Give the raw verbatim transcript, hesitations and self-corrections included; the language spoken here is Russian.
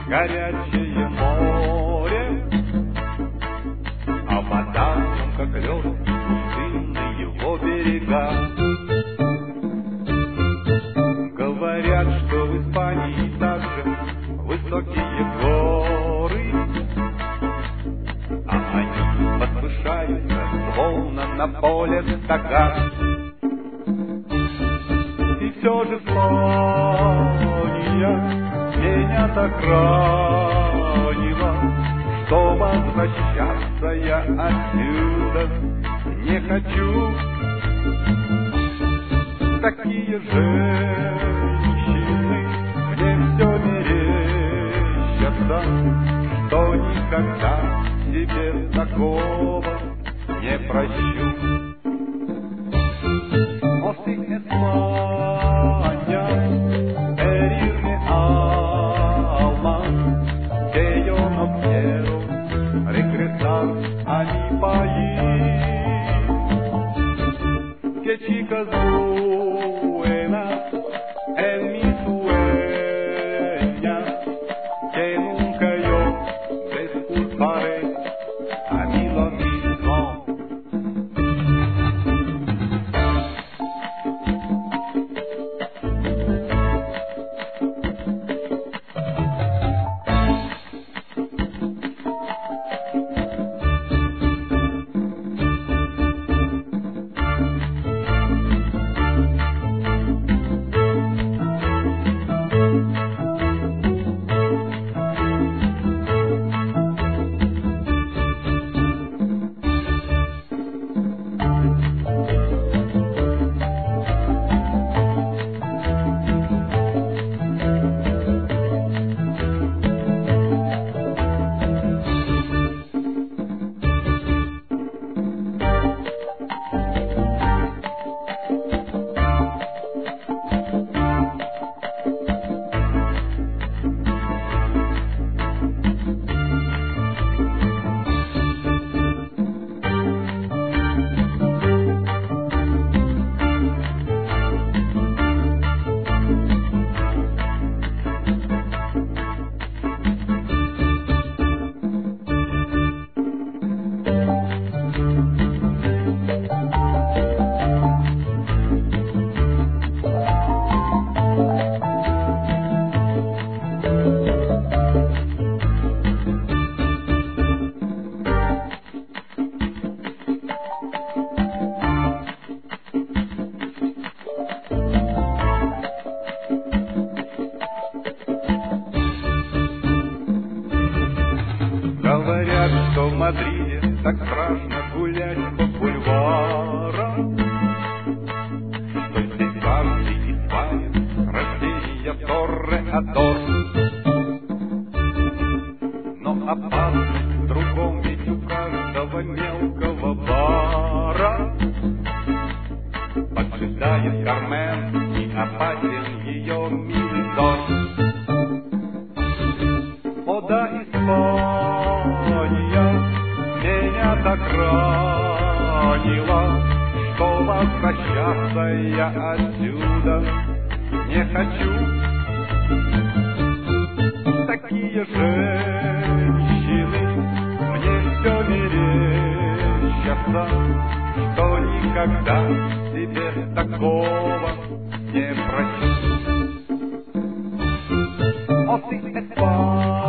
горячее море, а вода в нем, как лед, пустынны его берега. Говорят, что в Испании также высокие горы, а они возвышаются, словно на поле стакан. И все же Испания меня так ранила, что возвращаться я отсюда не хочу. Такие женщины мне все мерещатся, что никогда себе такого не прощу. О, sí, España, herirme alma, que yo no quiero regresar a mi país. Que chicas buenas en mis sueños, que nunca yo disculparé, a mí lo mismo. Говорят, что в Мадриде так страшно гулять по бульварам, что здесь каждый испанец рождения Торре-Адор. Но опасность в другом, ведь у каждого мелкого бара поджидает Кармен, и опасен ее милый взор. О да, Испания меня так ранила, что возвращаться я отсюда не хочу. Такие женщины мне все мерещатся, что никогда себе такого не прощу. О, sí, España.